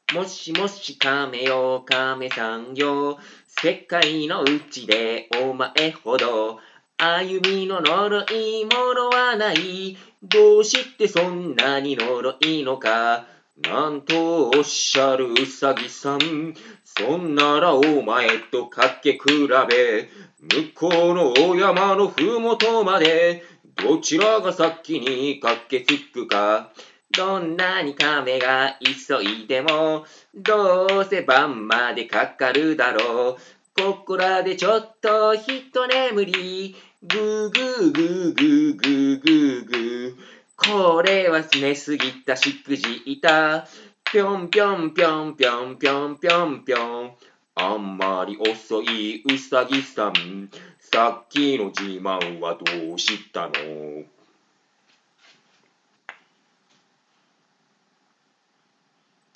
もしもし亀よ亀さんよ、世界のうちでお前ほど歩みの呪いものはない。どうしてそんなに呪いのか。なんとおっしゃるうさぎさん。そんならお前とかけ比べ、向こうの大山のふもとまで、どちらが先に駆けつくか。どんなに亀が急いでも、どうせ晩までかかるだろう。ここらでちょっとひと眠り。ぐーぐーぐーぐーぐーぐーぐー。これは寝すぎたしくじいた。ぴょんぴょんぴょんぴょんぴょんぴょんぴょん。あんまり遅いうさぎさん。さっきの自慢はどうしたの？